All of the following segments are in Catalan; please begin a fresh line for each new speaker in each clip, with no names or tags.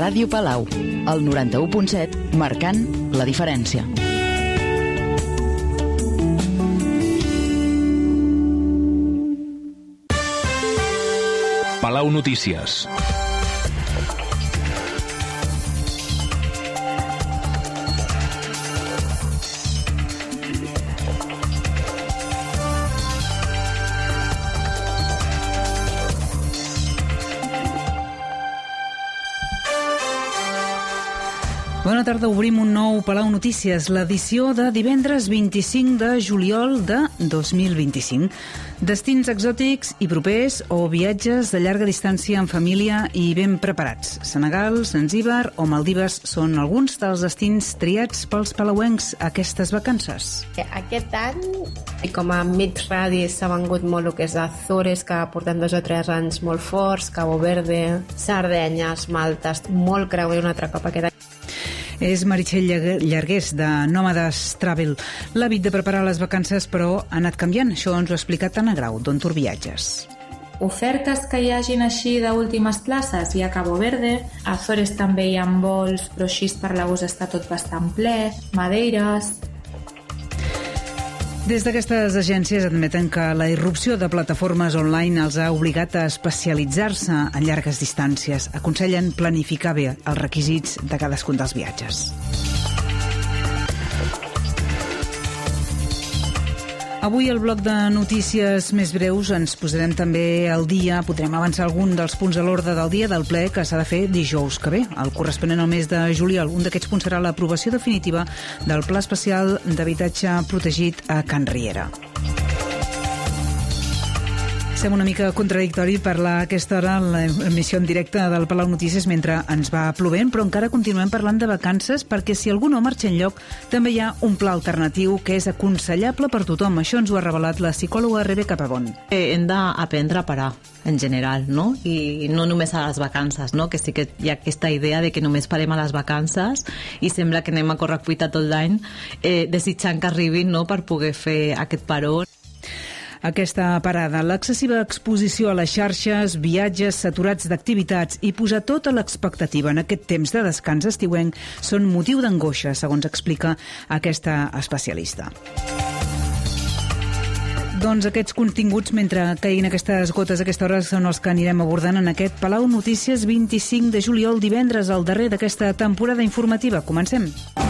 Ràdio Palau, el 91.7, marcant la diferència.
Palau Notícies.
Bona tarda, obrim un nou Palau Notícies, l'edició de divendres 25 de juliol de 2025. Destins exòtics i propers o viatges de llarga distància en família i ben preparats. Senegal, Zanzíbar o Maldives són alguns dels destins triats pels palauencs aquestes vacances.
Aquest any, com a mig radi, s'ha vengut molt el que és Azores, que portem 2 o 3 anys molt forts, Cabo Verde, Sardenyes, Maltes, molt creuer un altre cop aquest any.
És Meritxell Llargués, de Nòmades Travel. L'hàbit de preparar les vacances, però, ha anat canviant. Això ens ho ha explicat Anna Grau, d'On Tour Viatges.
Ofertes que hi hagin així d'últimes places, hi ha Cabo Verde, a Azores també hi ha vols, però així per l'agost està tot bastant ple, Madeires.
Des d'aquestes agències admeten que la irrupció de plataformes online els ha obligat a especialitzar-se en llargues distàncies. Aconsellen planificar bé els requisits de cadascun dels viatges. Avui al bloc de notícies més breus ens posarem també al dia, podrem avançar algun dels punts a l'ordre del dia del ple que s'ha de fer dijous que ve, el corresponent al mes de juliol. Un d'aquests punts serà l'aprovació definitiva del Pla Especial d'Habitatge Protegit a Can Riera. Sembla una mica contradictori parlar a aquesta hora en l'emissió en directe del Palau Notícies mentre ens va plovent, però encara continuem parlant de vacances perquè si algú no marxa enlloc també hi ha un pla alternatiu que és aconsellable per tothom. Això ens ho ha revelat la psicòloga Rebeca Pavón.
Hem d'aprendre a parar en general, no? I no només a les vacances, no? Que sí que hi ha aquesta idea de que només parem a les vacances i sembla que anem a correcuita tot l'any desitjant que arribin, no?, per poder fer aquest paró.
Aquesta parada, l'excessiva exposició a les xarxes, viatges saturats d'activitats i posar tota l'expectativa en aquest temps de descans estiuenc són motiu d'angoixa, segons explica aquesta especialista. Doncs aquests continguts, mentre caiguin aquestes gotes a aquesta hora, són els que anirem abordant en aquest Palau Notícies 25 de juliol, divendres, el darrer d'aquesta temporada informativa. Comencem.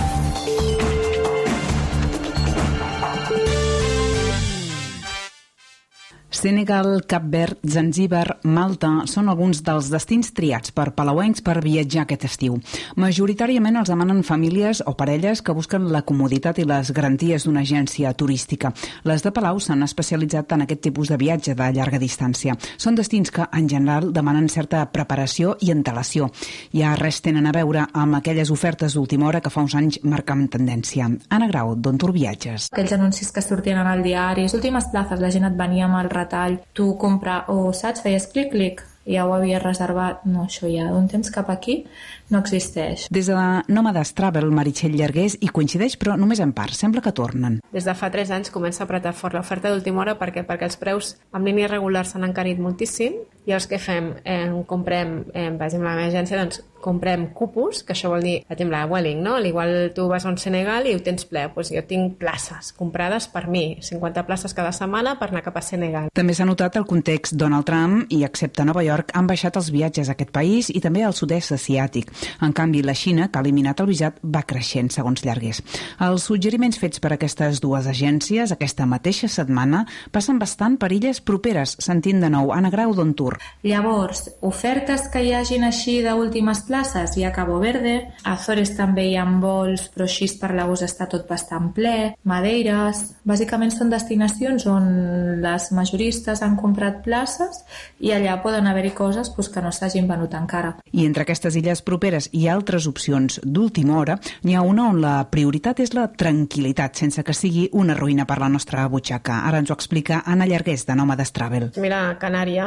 Senegal, Cap Verd, Zanzíbar, Malta són alguns dels destins triats per palauencs per viatjar aquest estiu. Majoritàriament els demanen famílies o parelles que busquen la comoditat i les garanties d'una agència turística. Les de Palau s'han especialitzat en aquest tipus de viatge de llarga distància. Són destins que, en general, demanen certa preparació i antelació. Ja res tenen a veure amb aquelles ofertes d'última hora que fa uns anys marcaven tendència. Anna Grau, d'On Tour Viatges.
Aquells anuncis que sortien al diari, les últimes places, la gent et venia amb el retall, tu comprar, o saps, feies clic, ja ho havia reservat, no, això ja d'un temps cap aquí no existeix.
Des de Nòmades Travel, Meritxell Llargués hi coincideix, però només en part, sembla que tornen.
Des de fa 3 anys comença a apretar fort l'oferta d'última hora perquè els preus amb línies regulars s'han encarit moltíssim i els que fem, comprem, per exemple, a la meva agència, doncs comprem cupos, que això vol dir, per exemple, Welling, no? Igual tu vas a un Senegal i ho tens ple, doncs jo tinc places comprades per mi, 50 places cada setmana per anar cap a Senegal.
També s'ha notat el context Donald Trump i, excepte Nova York, han baixat els viatges a aquest país i també al sud-est asiàtic. En canvi, la Xina, que ha eliminat el visat, va creixent, segons Llargués. Els suggeriments fets per aquestes dues agències aquesta mateixa setmana passen bastant per illes properes, sentint de nou Anna Grau, d'On Tour.
Llavors, ofertes que hi hagin així d'últimes places, hi ha Cabo Verde, a Azores també hi ha vols, però així per l'agost està tot bastant ple, Madeires. Bàsicament són destinacions on les majoristes han comprat places i allà poden haver-hi coses que no s'hagin venut encara.
I entre aquestes illes properes hi ha altres opcions d'última hora. N'hi ha una on la prioritat és la tranquil·litat, sense que sigui una ruïna per la nostra butxaca. Ara ens ho explica Anna Llargués, de Nòmades Travel.
Mira, a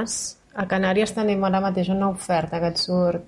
Canàries tenim ara mateix una oferta que et surt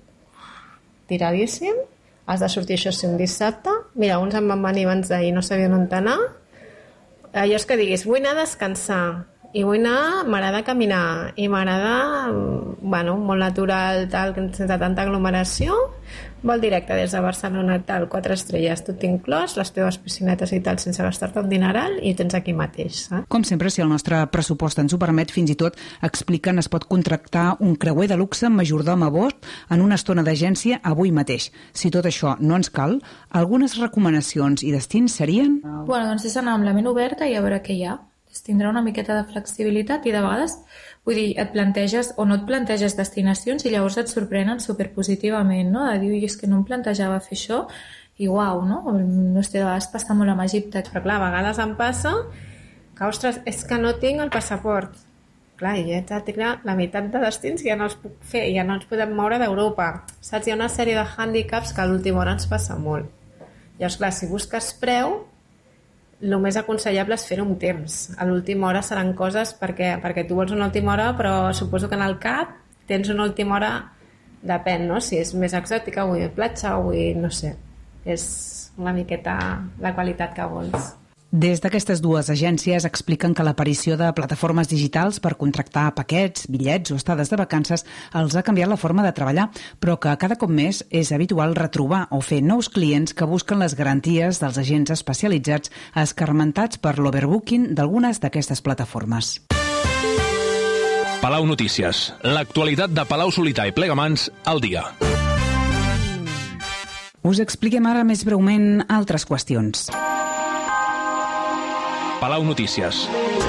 tiradíssim. Has de sortir, això sí, un dissabte. Mira, uns em van venir abans d'ahir, no sabien on anar. Allò és que diguis, vull anar a descansar. I vull anar, m'agrada caminar i m'agrada, molt natural, tal, sense tanta aglomeració, vol directe des de Barcelona, tal, 4 estrelles, tot inclòs, les teves piscinetes i tal, sense gastar-te un dineral, i tens aquí mateix, saps?
Com sempre, si el nostre pressupost ens ho permet, fins i tot expliquen es pot contractar un creuer de luxe amb majordom a bord en una estona d'agència avui mateix. Si tot això no ens cal, algunes recomanacions i destins serien...
Bueno, doncs és anar amb la ment oberta i a veure què hi ha. Tindrà una miqueta de flexibilitat i de vegades, vull dir, et planteges o no et planteges destinacions i llavors et sorprenen superpositivament, no? De dir, és que no em plantejava fer això i uau, no? No sé, de vegades passa molt amb Egipte.
Però clar, a vegades em passa que, ostres, és que no tinc el passaport. Clar, i ja tinc la meitat de destins ja no els puc fer, ja no ens podem moure d'Europa. Saps? Hi ha una sèrie de hàndicaps que a l'última hora ens passa molt. Llavors, clar, si busques preu, el més aconsellable és fer-ho amb temps. A l'última hora seran coses perquè tu vols una última hora, però suposo que en el cap tens una última hora, depèn, no? Si és més exòtica, vull platja, o vull, no sé, és una miqueta la qualitat que vols.
Des d'aquestes dues agències expliquen que l'aparició de plataformes digitals per contractar paquets, bitllets o estades de vacances els ha canviat la forma de treballar, però que cada cop més és habitual retrobar o fer nous clients que busquen les garanties dels agents especialitzats escarmentats per l'overbooking d'algunes d'aquestes plataformes.
Palau Notícies. L'actualitat de Palau-solità i Plegamans al dia.
Us expliquem ara més breument altres qüestions.
Palau Notícies.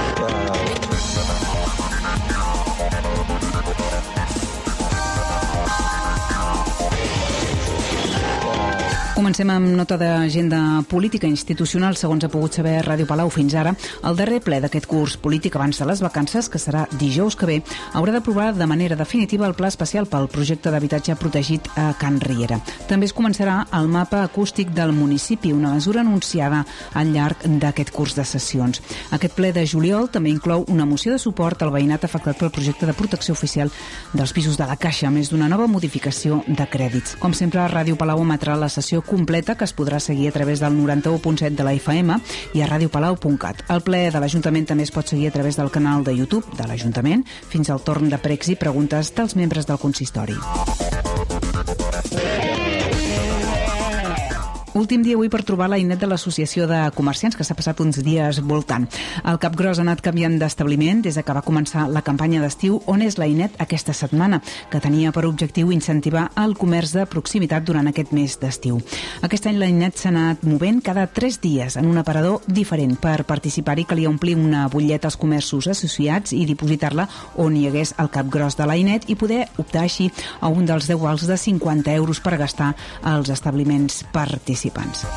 Comencem amb nota d'agenda política institucional. Segons ha pogut saber Ràdio Palau fins ara, el darrer ple d'aquest curs polític abans de les vacances, que serà dijous que ve, haurà d'aprovar de manera definitiva el pla especial pel projecte d'habitatge protegit a Can Riera. També es començarà el mapa acústic del municipi, una mesura anunciada al llarg d'aquest curs de sessions. Aquest ple de juliol també inclou una moció de suport al veïnat afectat pel projecte de protecció oficial dels pisos de la Caixa, a més d'una nova modificació de crèdits. Com sempre, Ràdio Palau emetrà la sessió completa, que es podrà seguir a través del 91.7 de la FM i a radiopalau.cat. El ple de l'Ajuntament també es pot seguir a través del canal de YouTube de l'Ajuntament fins al torn de pregs i preguntes dels membres del consistori. Últim dia avui per trobar la Inet de l'Associació de Comerciants, que s'ha passat uns dies voltant. El Capgròs ha anat canviant d'establiment des que va començar la campanya d'estiu. On és la Inet aquesta setmana, que tenia per objectiu incentivar el comerç de proximitat durant aquest mes d'estiu. Aquest any la Inet s'ha anat movent cada 3 dies en un aparador diferent. Per participar-hi calia omplir una butlleta als comerços associats i dipositar-la on hi hagués el Capgròs de la Inet i poder optar així a un dels 10 vals de 50 euros per gastar als establiments participants.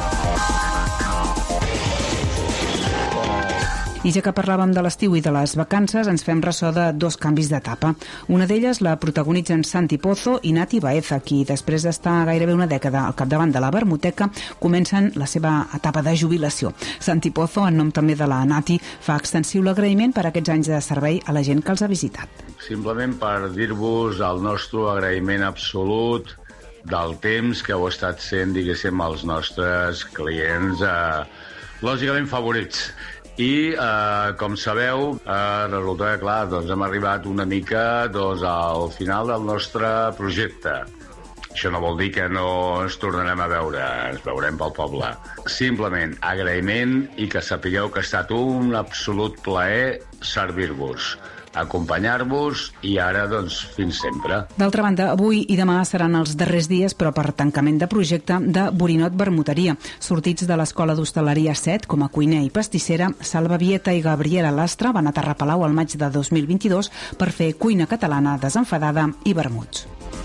I ja que parlàvem de l'estiu i de les vacances, ens fem ressò de 2 canvis d'etapa. Una d'elles la protagonitzen Santi Pozo i Nati Baeza, qui després d'estar gairebé una dècada al capdavant de la Vermuteca, comencen la seva etapa de jubilació. Santi Pozo, en nom també de la Nati, fa extensiu l'agraïment per aquests anys de servei a la gent que els ha visitat.
Simplement per dir-vos el nostre agraïment absolut del temps que heu estat sent, diguéssim, els nostres clients, lògicament favorits. I, com sabeu, resulta que, clar, doncs hem arribat una mica al final del nostre projecte. Això no vol dir que no ens tornarem a veure, ens veurem pel poble. Simplement agraïment i que sapigueu que ha estat un absolut plaer servir-vos, acompanyar-vos i ara, doncs, fins sempre.
D'altra banda, avui i demà seran els darrers dies, però per tancament de projecte, de Borinot Vermuteria. Sortits de l'Escola d'Hostaleria 7 com a cuiner i pastissera, Salva Vieta i Gabriela Lastra van aterrar a Palau al maig de 2022 per fer cuina catalana desenfadada i vermuts.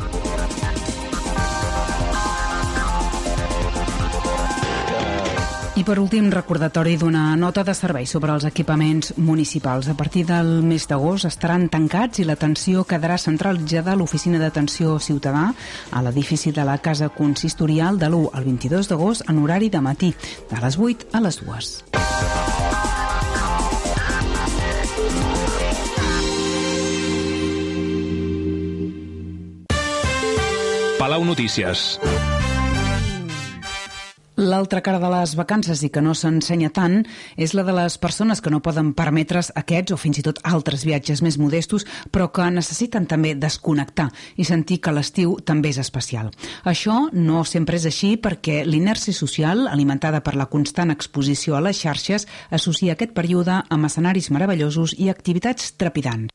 I per últim, recordatori d'una nota de servei sobre els equipaments municipals. A partir del mes d'agost estaran tancats i l'atenció quedarà centralitzada a l'Oficina d'Atenció Ciutadà a l'edifici de la Casa Consistorial de l'1 al 22 d'agost en horari de matí, de les 8 a les 2. L'altra cara de les vacances i que no s'ensenya tant és la de les persones que no poden permetre's aquests o fins i tot altres viatges més modestos, però que necessiten també desconnectar i sentir que l'estiu també és especial. Això no sempre és així perquè l'inèrcia social, alimentada per la constant exposició a les xarxes, associa aquest període amb escenaris meravellosos i activitats trepidants.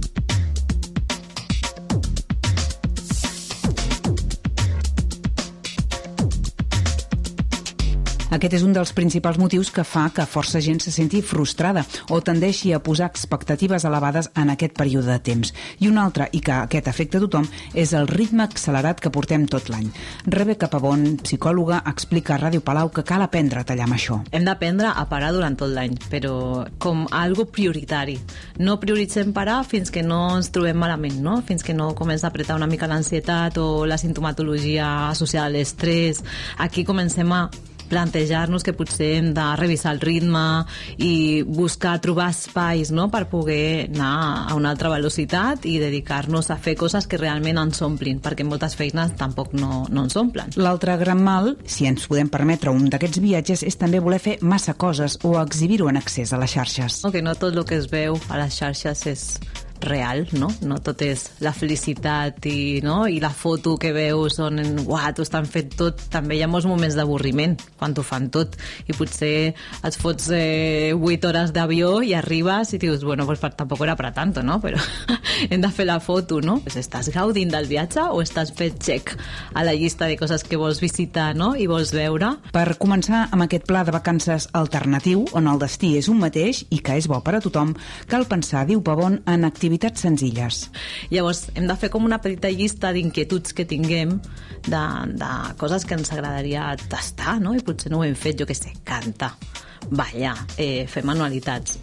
Aquest és un dels principals motius que fa que força gent se senti frustrada o tendeixi a posar expectatives elevades en aquest període de temps. I un altre, i que aquest afecta a tothom, és el ritme accelerat que portem tot l'any. Rebeca Pavón, psicòloga, explica a Ràdio Palau que cal aprendre a tallar amb això.
Hem d'aprendre a parar durant tot l'any, però com algo prioritari. No prioritzem parar fins que no ens trobem malament, no? Fins que no comença a apretar una mica l'ansietat o la sintomatologia associada a l'estrès. Aquí comencem a plantejar-nos que potser hem de revisar el ritme i buscar trobar espais, no?, per poder anar a una altra velocitat i dedicar-nos a fer coses que realment ens omplin, perquè moltes feines tampoc no ens omplen.
L'altre gran mal, si ens podem permetre un d'aquests viatges, és també voler fer massa coses o exhibir-ho en accés a les xarxes.
Que no tot el que es veu a les xarxes és real, no? No tot és la felicitat i la foto que veus on t'ho estan fent tot. També hi ha molts moments d'avorriment quan t'ho fan tot i potser et fots 8 hores d'avió i arribes i dius, bueno, pues tampoc era per tant, no? Però hem de fer la foto, no? Pues estàs gaudint del viatge o estàs fent check a la llista de coses que vols visitar, no? I vols veure?
Per començar amb aquest pla de vacances alternatiu, on el destí és un mateix i que és bo per a tothom, cal pensar, diu Pavón, en activitats senzilles.
Llavors, hem de fer com una petita llista d'inquietuds que tinguem, de coses que ens agradaria tastar, no? I potser no ho hem fet, jo què sé, cantar, ballar, fer manualitats,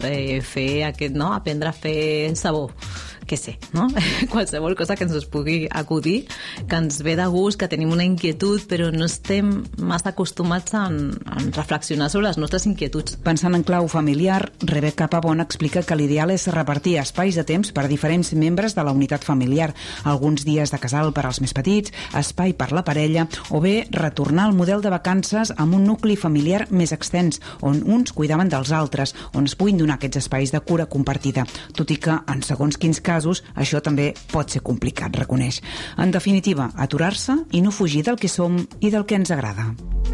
aprendre a fer sabó, què sé, no? Qualsevol cosa que ens pugui acudir, que ens ve de gust, que tenim una inquietud, però no estem massa acostumats a reflexionar sobre les nostres inquietuds.
Pensant en clau familiar, Rebeca Pavón explica que l'ideal és repartir espais de temps per a diferents membres de la unitat familiar, alguns dies de casal per als més petits, espai per la parella, o bé retornar al model de vacances amb un nucli familiar més extens, on uns cuidaven dels altres, on es puguin donar aquests espais de cura compartida, tot i que, en segons quins casos, això també pot ser complicat, reconeix. En definitiva, aturar-se i no fugir del que som i del que ens agrada.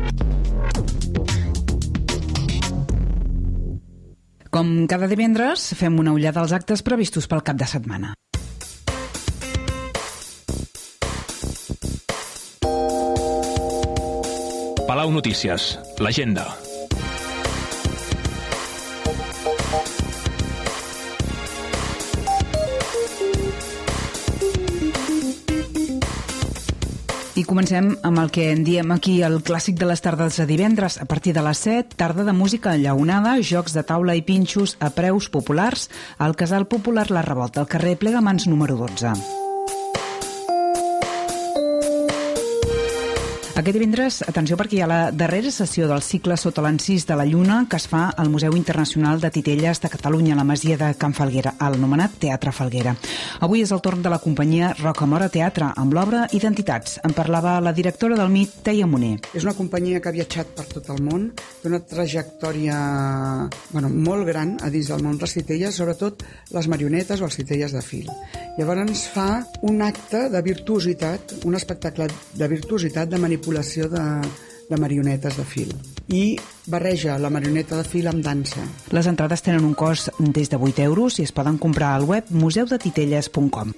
Com cada divendres, fem una ullada als actes previstos pel cap de setmana.
Palau Notícies, l'agenda.
I comencem amb el que en diem aquí el clàssic de les tardes de divendres. A partir de les 7, tarda de música enllaunada, jocs de taula i pinxos a preus populars al Casal Popular La Revolta, al carrer Plegamans número 12. Aquest divendres, atenció, perquè hi ha la darrera sessió del cicle Sota l'encís de la Lluna que es fa al Museu Internacional de Titelles de Catalunya, a la Masia de Can Falguera, el anomenat Teatre Falguera. Avui és el torn de la companyia Rocamora Teatre, amb l'obra Identitats. En parlava la directora del MIT, Teia Moner.
És una companyia que ha viatjat per tot el món, té una trajectòria molt gran a dins del món de les titelles, sobretot les marionetes o els titelles de fil. Llavors fa un acte de virtuositat, un espectacle de virtuositat, de manipulació de marionetes de fil. I barreja la marioneta de fil amb dansa.
Les entrades tenen un cost des de 8 euros i es poden comprar al web museudetitelles.com.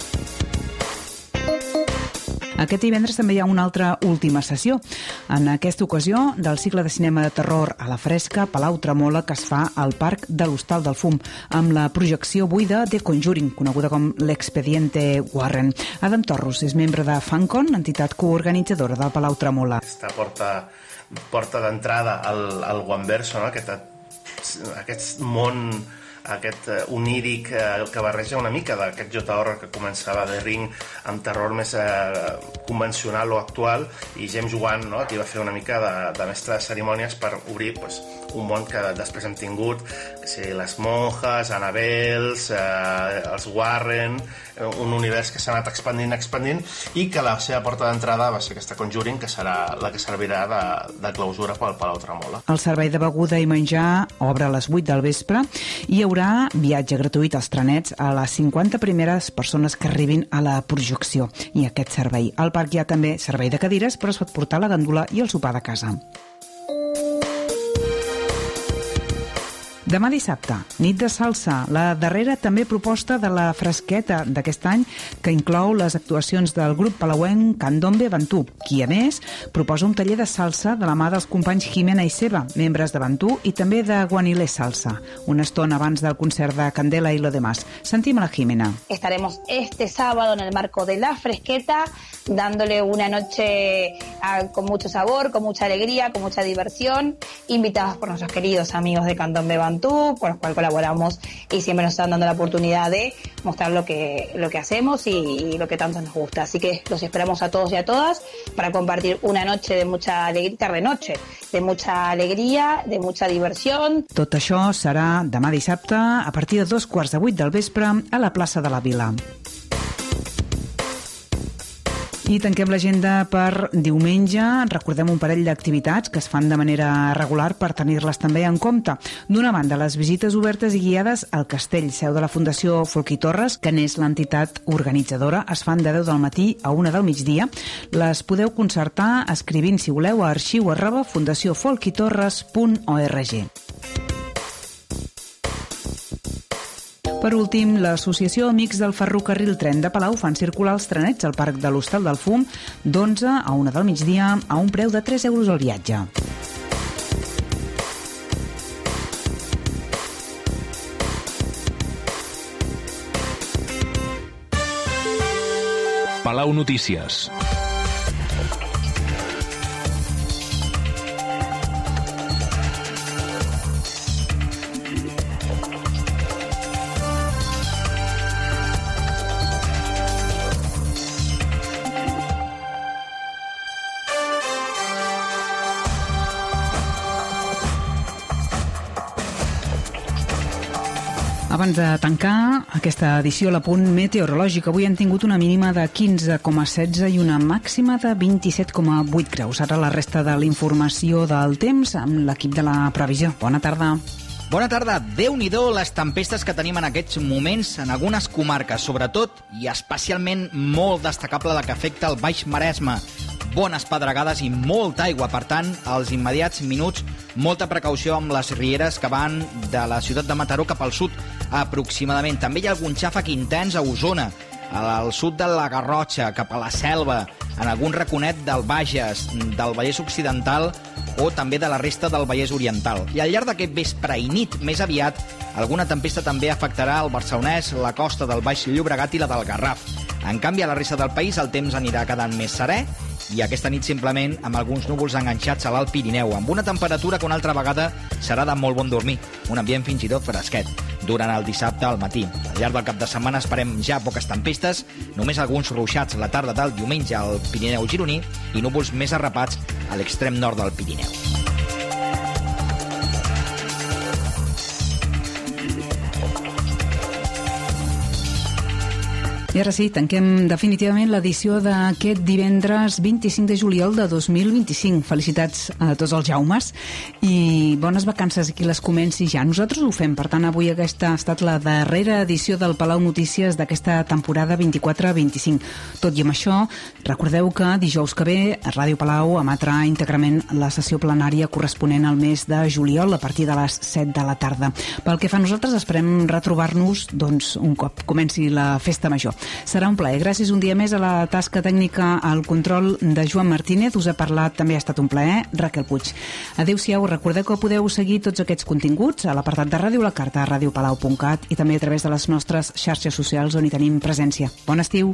Aquest divendres també hi ha una altra última sessió. En aquesta ocasió, del cicle de cinema de terror a la fresca, Palau Tremola, que es fa al Parc de l'Hostal del Fum, amb la projecció buida de Conjuring, coneguda com l'Expediente Warren. Adam Torros és membre de FanCon, entitat coorganitzadora del Palau Tremola.
Aquesta porta d'entrada al Guanverso, no? Aquest món aquest oníric que barreja una mica d'aquest J-horror que començava de Ring amb terror més convencional o actual, i James Wan, no?, que va fer una mica de mestre de cerimònies per obrir un món que després hem tingut, les monjas, Annabelles, els Warren, un univers que s'ha anat expandint, i que la seva porta d'entrada va ser aquesta Conjuring, que serà la que servirà de clausura pel Palau Tremola.
El servei de beguda i menjar obre a les 8 del vespre i hi haurà viatge gratuït als trenets a les 50 primeres persones que arribin a la projecció. I aquest servei. Al parc hi ha també servei de cadires, però es pot portar la gàndola i el sopar de casa. Demà dissabte, nit de salsa, la darrera també proposta de la fresqueta d'aquest any, que inclou les actuacions del grup palauenc Candombe Bantú, qui, a més, proposa un taller de salsa de la mà dels companys Jimena i Seba, membres de Bantú i també de Guanilé Salsa, una estona abans del concert de Candela y lo demás. Sentim a la Jimena.
Estaremos este sábado en el marco de la fresqueta, dándole una noche con mucho sabor, con mucha alegría, con mucha diversión, invitados por nuestros queridos amigos de Candombe Bantú, con los cuales colaboramos y siempre nos están dando la oportunidad de mostrar lo que hacemos y lo que tanto nos gusta. Así que los esperamos a todos y a todas para compartir una noche de mucha alegría, tarde-noche, de mucha alegría, de mucha diversión.
Tot això serà demà dissabte a partir de 7:15 del vespre a la plaça de la Vila. I tanquem l'agenda per diumenge. Recordem un parell d'activitats que es fan de manera regular per tenir-les també en compte. D'una banda, les visites obertes i guiades al castell, seu de la Fundació Folch i Torres, que n'és l'entitat organitzadora. Es fan de 10 del matí a 1 del migdia. Les podeu concertar escrivint, si voleu, a arxiu@fundaciofolchitorres.org. Per últim, l'Associació Amics del Ferrocarril Tren de Palau fan circular els trenets al Parc de l'Hostal del Fum d'11 a 1 del migdia a un preu de 3 euros al viatge.
Palau Notícies.
Abans de tancar aquesta edició a l'apunt meteorològic, avui han tingut una mínima de 15,16 i una màxima de 27,8 graus. Ara la resta de la informació del temps amb l'equip de la previsió. Bona tarda.
Bona tarda. Déu-n'hi-do les tempestes que tenim en aquests moments en algunes comarques, sobretot i especialment molt destacable la que afecta el Baix Maresme. Bones pedregades i molta aigua. Per tant, als immediats minuts, molta precaució amb les rieres que van de la ciutat de Mataró cap al sud, aproximadament. També hi ha algun xàfec intens a Osona, al sud de la Garrotxa, cap a la Selva, en algun raconet del Bages, del Vallès Occidental o també de la resta del Vallès Oriental. I al llarg d'aquest vespre i nit, més aviat, alguna tempesta també afectarà el Barcelonès, la costa del Baix Llobregat i la del Garraf. En canvi, a la resta del país el temps anirà quedant més serè i aquesta nit simplement amb alguns núvols enganxats a l'Alt Pirineu, amb una temperatura que una altra vegada serà de molt bon dormir, un ambient fins i tot fresquet, durant el dissabte al matí. Al llarg del cap de setmana esperem ja poques tempestes, només alguns ruixats la tarda del diumenge al Pirineu gironí i núvols més arrapats a l'extrem nord del Pirineu.
I ara sí, tanquem definitivament l'edició d'aquest divendres 25 de juliol de 2025. Felicitats a tots els Jaumes i bones vacances a qui les comenci ja. Nosaltres ho fem, per tant, avui aquesta ha estat la darrera edició del Palau Notícies d'aquesta temporada 24-25. Tot i amb això, recordeu que dijous que ve a Ràdio Palau emetrà íntegrament la sessió plenària corresponent al mes de juliol a partir de les 7 de la tarda. Pel que fa a nosaltres, esperem retrobar-nos un cop comenci la festa major. Serà un plaer. Gràcies un dia més a la tasca tècnica al control de Joan Martínez. Us ha parlat, també ha estat un plaer, Raquel Puig. Adéu-siau. Recordeu que podeu seguir tots aquests continguts a l'apartat de Ràdio La Carta a radiopalau.cat i també a través de les nostres xarxes socials on hi tenim presència. Bon estiu!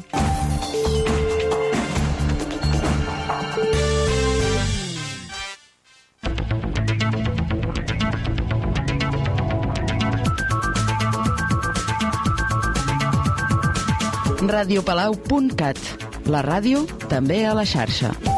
radiopalau.cat. La ràdio també a la xarxa.